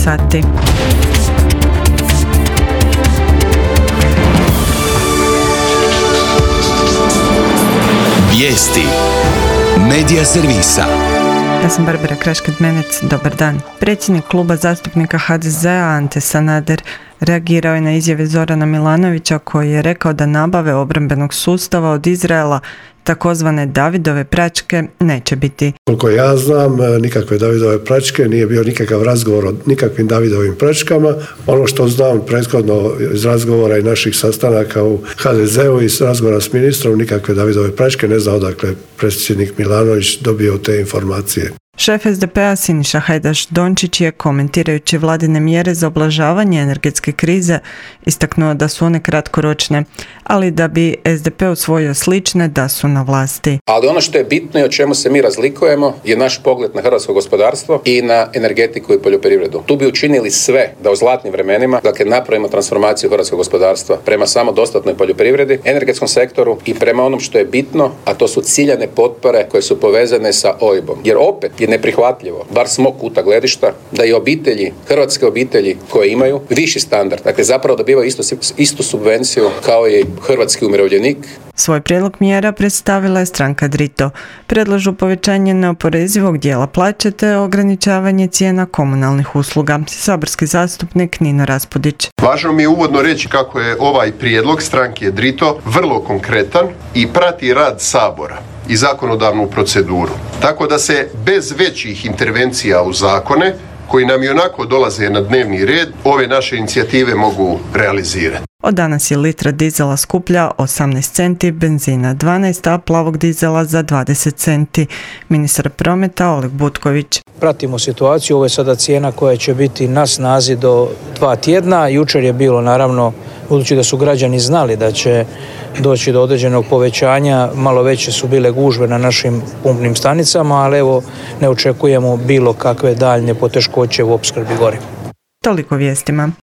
sati. Vijesti Medija servisa. Ja sam Barbara Kraškad-Menec, dobar dan. Predsjednik kluba zastupnika HDZ-a Ante Sanader reagirao je na izjave Zorana Milanovića koji je rekao da nabave obrambenog sustava od Izraela, takozvane Davidove pračke, neće biti. Koliko ja znam, nikakve Davidove pračke, nije bio nikakav razgovor o nikakvim Davidovim pračkama. Ono što znam prethodno iz razgovora i naših sastanaka u HDZ-u i iz razgovora s ministrom, nikakve Davidove pračke, ne znam odakle predsjednik Milanović dobio te informacije. Šef SDP-a Siniša Hajdaš Dončić je, komentirajući vladine mjere za ublažavanje energetske krize, istaknuo da su one kratkoročne, ali da bi SDP usvojio slične da su na vlasti. Ali ono što je bitno i o čemu se mi razlikujemo je naš pogled na hrvatsko gospodarstvo i na energetiku i poljoprivredu. Tu bi učinili sve da u zlatnim vremenima, dakle, napravimo transformaciju hrvatskog gospodarstva prema samodostatnoj poljoprivredi, energetskom sektoru i prema onom što je bitno, a to su ciljane potpore koje su povezane sa OIB-om. Jer opet je neprihvatljivo, bar s mog kuta gledišta, da i obitelji, hrvatske obitelji koje imaju viši standard, dakle zapravo dobivaju istu subvenciju kao i hrvatski umirovljenik. Svoj prijedlog mjera predstavila je stranka Drito. Predlažu povećanje neoporezivog dijela plaće te ograničavanje cijena komunalnih usluga. Saborski zastupnik Nino Raspudić. Važno mi je uvodno reći kako je ovaj prijedlog stranke Drito vrlo konkretan i prati rad Sabora i zakonodavnu proceduru. Tako da se bez većih intervencija u zakone, koji nam i onako dolaze na dnevni red, ove naše inicijative mogu realizirati. Od danas je litra dizela skuplja 18 centi, benzina 12, a plavog dizela za 20 centi. Ministar prometa Oleg Butković. Pratimo situaciju, ovo je sada cijena koja će biti na snazi do 2 tjedna. Jučer je bilo, naravno, budući da su građani znali da će doći do određenog povećanja, malo veće su bile gužve na našim pumpnim stanicama, ali evo ne očekujemo bilo kakve daljnje poteškoće u opskrbi goriva. Toliko vijestima.